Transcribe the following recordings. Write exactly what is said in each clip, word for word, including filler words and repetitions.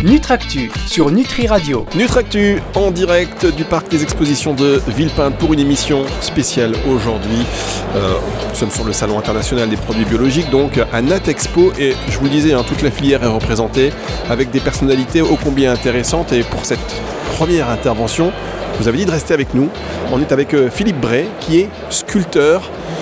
Nutractu sur Nutri Radio. Nutractu en direct du parc des expositions de Villepinte pour une émission spéciale aujourd'hui. Euh, nous sommes sur le salon international des produits biologiques, donc à Natexpo, et je vous le disais, hein, toute la filière est représentée avec des personnalités ô combien intéressantes. Et pour cette première intervention, vous avez dit de rester avec nous. On est avec euh, Philippe Bray, qui est sculpteur.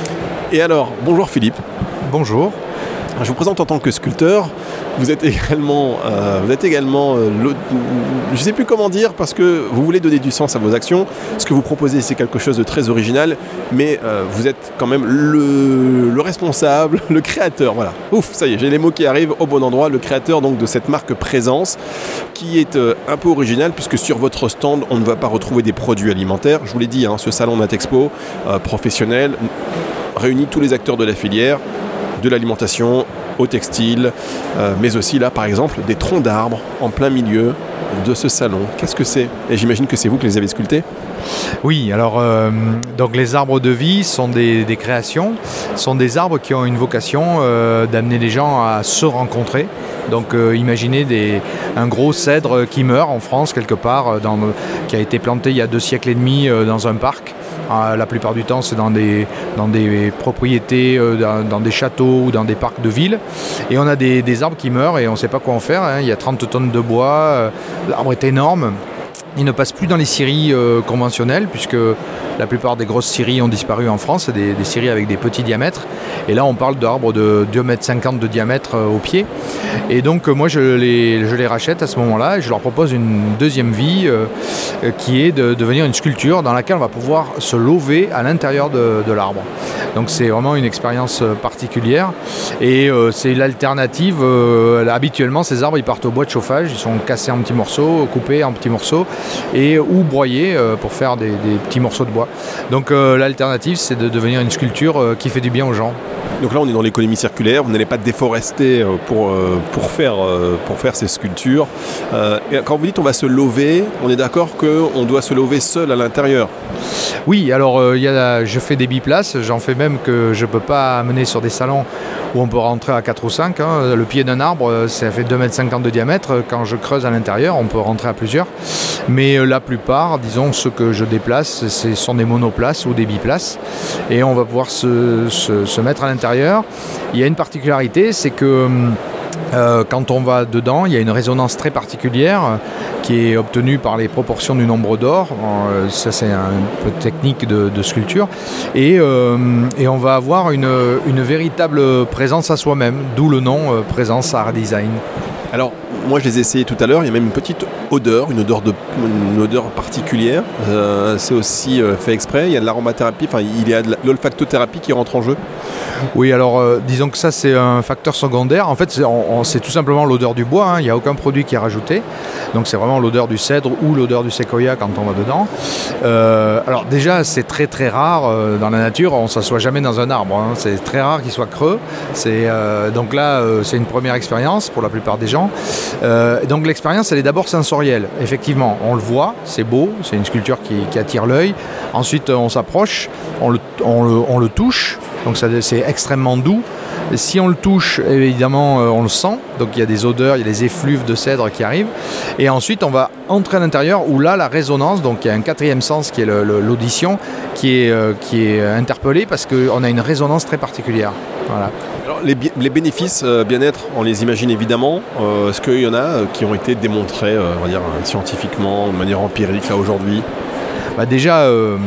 Et alors, bonjour Philippe. Bonjour. Je vous présente en tant que sculpteur. Vous êtes également, euh, vous êtes également euh, je ne sais plus comment dire, parce que vous voulez donner du sens à vos actions. Ce que vous proposez, c'est quelque chose de très original, mais euh, vous êtes quand même le, le responsable, le créateur. Voilà. Ouf, ça y est, j'ai les mots qui arrivent au bon endroit. Le créateur donc de cette marque Présence, qui est euh, un peu originale, puisque sur votre stand, on ne va pas retrouver des produits alimentaires. Je vous l'ai dit, hein, ce salon Natexpo euh, professionnel réunit tous les acteurs de la filière, de l'alimentation au textile, euh, mais aussi là par exemple des troncs d'arbres en plein milieu de ce salon. Qu'est-ce que c'est ? Et j'imagine que c'est vous qui les avez sculptés ? Oui, alors euh, donc les arbres de vie sont des, des créations, sont des arbres qui ont une vocation euh, d'amener les gens à se rencontrer. Donc euh, imaginez des, un gros cèdre qui meurt en France quelque part, dans, qui a été planté il y a deux siècles et demi euh, dans un parc. Euh, la plupart du temps, c'est dans des, dans des propriétés, euh, dans, dans des châteaux ou dans des parcs de ville. Et on a des, des arbres qui meurent et on ne sait pas quoi en faire. Hein. Il y a trente tonnes de bois, euh, l'arbre est énorme. Il ne passe plus dans les scieries euh, conventionnelles, puisque la plupart des grosses scieries ont disparu en France. C'est des, des scieries avec des petits diamètres. Et là, on parle d'arbres de deux mètres cinquante de diamètre euh, au pied. Et donc, euh, moi, je les, je les rachète à ce moment-là et je leur propose une deuxième vie euh, euh, qui est de devenir une sculpture dans laquelle on va pouvoir se lever à l'intérieur de, de l'arbre. Donc, c'est vraiment une expérience particulière. Et euh, c'est l'alternative. Euh, habituellement, ces arbres, ils partent au bois de chauffage. Ils sont cassés en petits morceaux, coupés en petits morceaux, et ou broyés euh, pour faire des, des petits morceaux de bois. Donc euh, l'alternative, c'est de devenir une sculpture euh, qui fait du bien aux gens. Donc là, on est dans l'économie circulaire. Vous n'allez pas déforester euh, pour, euh, pour, faire, euh, pour faire ces sculptures. Euh, et quand vous dites on va se lever, on est d'accord qu'on doit se lever seul à l'intérieur ? Oui, alors euh, y a, je fais des biplaces. J'en fais même que je ne peux pas amener sur des salons où on peut rentrer à quatre ou cinq. Hein. Le pied d'un arbre, ça fait deux mètres cinquante de diamètre. Quand je creuse à l'intérieur, on peut rentrer à plusieurs. Mais euh, la plupart, disons, ceux que je déplace, ce sont des monoplaces ou des biplaces. Et on va pouvoir se, se, se mettre à l'intérieur. Il y a une particularité, c'est que euh, quand on va dedans, il y a une résonance très particulière euh, qui est obtenue par les proportions du nombre d'or. Euh, ça, c'est un peu technique de, de sculpture. Et, euh, et on va avoir une, une véritable présence à soi-même, d'où le nom euh, Présence Art Design. Alors, moi je les ai essayés tout à l'heure, il y a même une petite odeur, une odeur, de, une odeur particulière, euh, c'est aussi euh, fait exprès, il y a de l'aromathérapie, enfin il y a de l'olfactothérapie qui rentre en jeu. Oui, alors euh, disons que ça c'est un facteur secondaire, en fait c'est, on, on, c'est tout simplement l'odeur du bois, hein. Il n'y a aucun produit qui est rajouté, donc c'est vraiment l'odeur du cèdre ou l'odeur du séquoia quand on va dedans. Euh, alors déjà c'est très très rare euh, dans la nature, on ne s'assoit jamais dans un arbre, hein. C'est très rare qu'il soit creux, c'est, euh, donc là euh, c'est une première expérience pour la plupart des gens. Euh, donc l'expérience elle est d'abord sensorielle, effectivement on le voit, c'est beau, c'est une sculpture qui, qui attire l'œil, ensuite on s'approche, on le, on le, on le touche, donc ça, c'est extrêmement doux. Et si on le touche, évidemment on le sent, donc il y a des odeurs, il y a des effluves de cèdre qui arrivent, et ensuite on va entrer à l'intérieur où là la résonance, donc il y a un quatrième sens qui est le, le, l'audition qui est, euh, qui est interpellé parce qu'on a une résonance très particulière. Voilà. Alors, les, bi- les bénéfices euh, bien-être, on les imagine évidemment. Euh, est-ce qu'il y en a euh, qui ont été démontrés euh, on va dire, euh, scientifiquement, de manière empirique là aujourd'hui ? Bah déjà, euh,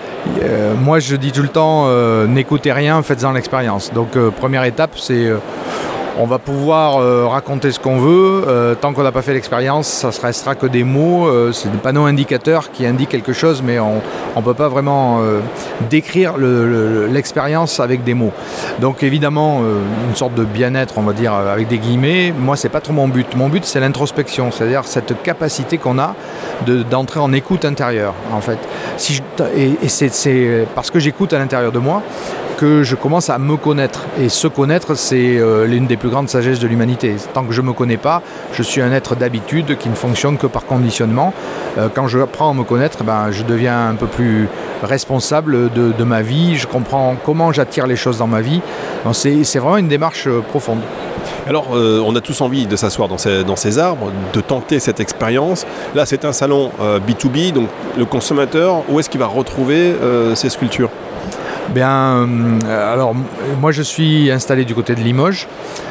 euh, moi je dis tout le temps, euh, n'écoutez rien, faites-en l'expérience. Donc euh, première étape, c'est euh, on va pouvoir euh, raconter ce qu'on veut. Euh, tant qu'on n'a pas fait l'expérience, ça ne restera que des mots. Euh, c'est des panneaux indicateurs qui indiquent quelque chose, mais on ne peut pas vraiment euh, décrire le, le, l'expérience avec des mots. Donc évidemment, euh, une sorte de bien-être, on va dire, avec des guillemets. Moi, ce n'est pas trop mon but. Mon but, c'est l'introspection, c'est-à-dire cette capacité qu'on a de, d'entrer en écoute intérieure, en fait. Si je, et et c'est, c'est parce que j'écoute à l'intérieur de moi que je commence à me connaître. Et se connaître, c'est euh, l'une des plus grandes sagesses de l'humanité. Tant que je ne me connais pas, je suis un être d'habitude qui ne fonctionne que par conditionnement. Euh, quand je apprends à me connaître, ben, je deviens un peu plus responsable de, de ma vie. Je comprends comment j'attire les choses dans ma vie. Donc c'est, c'est vraiment une démarche profonde. Alors, euh, on a tous envie de s'asseoir dans ces, dans ces arbres, de tenter cette expérience. Là, c'est un salon euh, B deux B, donc le consommateur, où est-ce qu'il va retrouver euh, ces sculptures ? Bien, euh, alors moi je suis installé du côté de Limoges.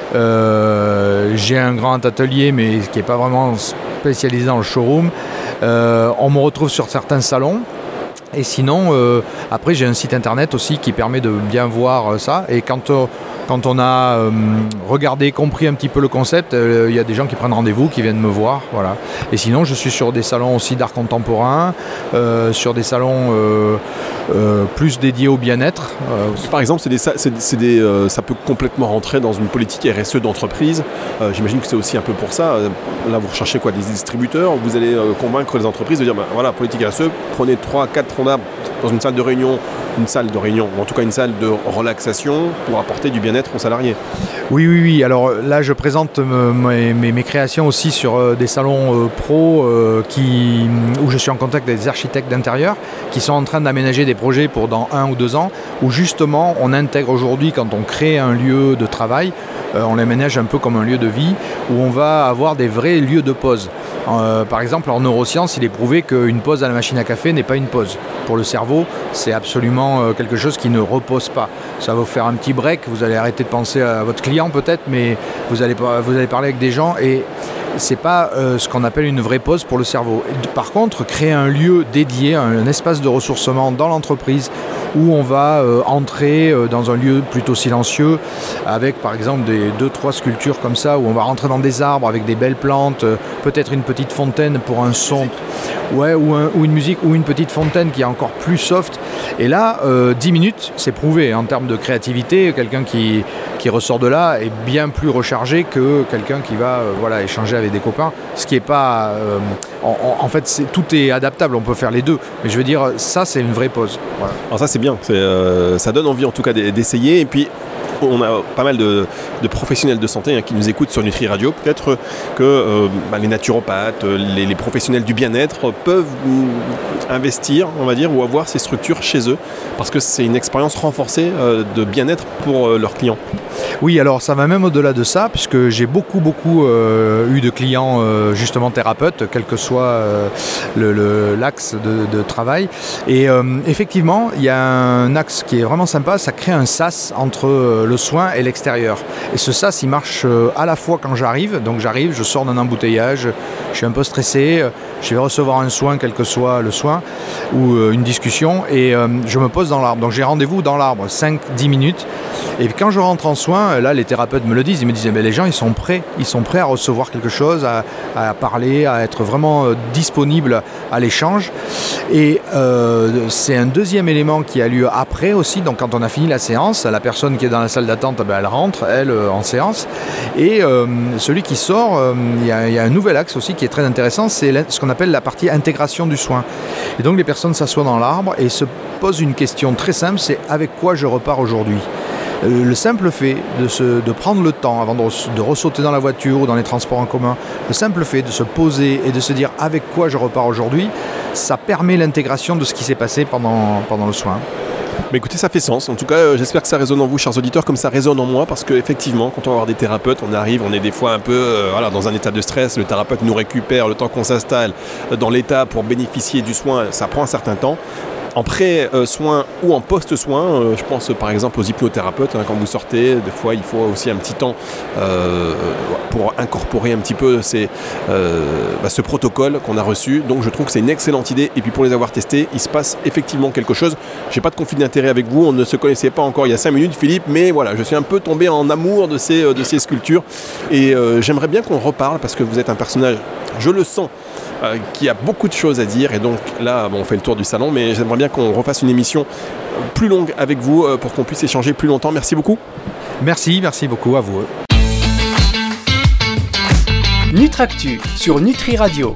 Euh, j'ai un grand atelier, mais qui n'est pas vraiment spécialisé dans le showroom. Euh, on me retrouve sur certains salons. Et sinon, euh, après j'ai un site internet aussi qui permet de bien voir euh, ça. Et quand, euh, quand on a euh, regardé, compris un petit peu le concept, il euh, y a des gens qui prennent rendez-vous, qui viennent me voir. Voilà. Et sinon, je suis sur des salons aussi d'art contemporain, euh, sur des salons euh, euh, plus dédiés au bien-être. Euh, Par exemple, c'est des, c'est, c'est des, euh, ça peut complètement rentrer dans une politique R S E d'entreprise. Euh, j'imagine que c'est aussi un peu pour ça. Là, vous recherchez quoi ? Des distributeurs ? Vous allez euh, convaincre les entreprises de dire, ben, voilà, politique R S E, prenez trois, quatre troncs d'arbres dans une salle de réunion, une salle de réunion, ou en tout cas une salle de relaxation pour apporter du bien-être aux salariés. Oui, oui, oui. Alors là, je présente mes, mes, mes créations aussi sur euh, des salons euh, pro euh, qui, où je suis en contact avec des architectes d'intérieur qui sont en train d'aménager des projets pour dans un ou deux ans, où justement on intègre aujourd'hui, quand on crée un lieu de travail, euh, on l'aménage un peu comme un lieu de vie, où on va avoir des vrais lieux de pause. Euh, par exemple, en neurosciences, il est prouvé qu'une pause à la machine à café n'est pas une pause. Pour le cerveau, c'est absolument euh, quelque chose qui ne repose pas. Ça va vous faire un petit break, vous allez arrêter de penser à votre client peut-être, mais vous allez, vous allez parler avec des gens et c'est pas euh, ce qu'on appelle une vraie pause pour le cerveau. Par contre, créer un lieu dédié, un, un espace de ressourcement dans l'entreprise où on va euh, entrer euh, dans un lieu plutôt silencieux avec par exemple des deux trois sculptures comme ça, où on va rentrer dans des arbres avec des belles plantes, euh, peut-être une petite fontaine pour un son, ouais, ou, un, ou une musique, ou une petite fontaine qui est encore plus soft. Et là, euh, dix minutes, c'est prouvé en termes de créativité. Quelqu'un qui, qui ressort de là est bien plus rechargé que quelqu'un qui va euh, voilà, échanger avec des copains. Ce qui n'est pas... Euh, en, en fait, c'est, tout est adaptable, on peut faire les deux. Mais je veux dire, ça, c'est une vraie pause. Voilà. Alors ça, c'est bien. C'est, euh, ça donne envie, en tout cas, d'essayer. Et puis, on a pas mal de, de professionnels de santé hein, qui nous écoutent sur Nutri Radio. Peut-être que euh, bah, les naturopathes, les, les professionnels du bien-être peuvent investir, on va dire, ou avoir ces structures chez eux, parce que c'est une expérience renforcée euh, de bien-être pour euh, leurs clients. Oui, alors ça va même au-delà de ça, puisque j'ai beaucoup, beaucoup euh, eu de clients euh, justement thérapeutes, quel que soit euh, le, le, l'axe de, de travail. Et euh, effectivement, il y a un axe qui est vraiment sympa, ça crée un sas entre euh, le soin et l'extérieur. Et ce sas, il marche euh, à la fois quand j'arrive, donc j'arrive, je sors d'un embouteillage, je suis un peu stressé, je vais recevoir un soin, quel que soit le soin, ou euh, une discussion, et euh, je me pose dans l'arbre. Donc j'ai rendez-vous dans l'arbre, cinq à dix minutes. Et quand je rentre en soins, là les thérapeutes me le disent, ils me disent mais les gens ils sont prêts, ils sont prêts à recevoir quelque chose, à, à parler, à être vraiment euh, disponibles à l'échange. Et euh, c'est un deuxième élément qui a lieu après aussi, donc quand on a fini la séance, la personne qui est dans la salle d'attente, ben, elle rentre, elle, euh, en séance. Et euh, celui qui sort, il euh, y, y a un nouvel axe aussi qui est très intéressant, c'est ce qu'on appelle la partie intégration du soin. Et donc les personnes s'assoient dans l'arbre et se posent une question très simple, c'est avec quoi je repars aujourd'hui ? Le simple fait de, se, de prendre le temps avant de, de ressauter dans la voiture ou dans les transports en commun, le simple fait de se poser et de se dire avec quoi je repars aujourd'hui, ça permet l'intégration de ce qui s'est passé pendant, pendant le soin. Mais écoutez, ça fait sens. En tout cas, euh, j'espère que ça résonne en vous, chers auditeurs, comme ça résonne en moi, parce qu'effectivement, quand on va voir des thérapeutes, on arrive, on est des fois un peu euh, voilà, dans un état de stress, le thérapeute nous récupère le temps qu'on s'installe dans l'état pour bénéficier du soin, ça prend un certain temps. En pré-soin ou en post-soin, euh, je pense par exemple aux hypnothérapeutes, hein, quand vous sortez, des fois il faut aussi un petit temps euh, pour incorporer un petit peu ces, euh, bah, ce protocole qu'on a reçu. Donc je trouve que c'est une excellente idée. Et puis pour les avoir testés, il se passe effectivement quelque chose. J'ai pas de conflit d'intérêt avec vous, on ne se connaissait pas encore il y a cinq minutes, Philippe, mais voilà, je suis un peu tombé en amour de ces, de ces sculptures. Et euh, j'aimerais bien qu'on reparle, parce que vous êtes un personnage, je le sens, Euh, qui a beaucoup de choses à dire, et donc là bon, on fait le tour du salon, mais j'aimerais bien qu'on refasse une émission plus longue avec vous euh, pour qu'on puisse échanger plus longtemps. Merci beaucoup. Merci, merci beaucoup à vous. Nutractu sur Nutri Radio.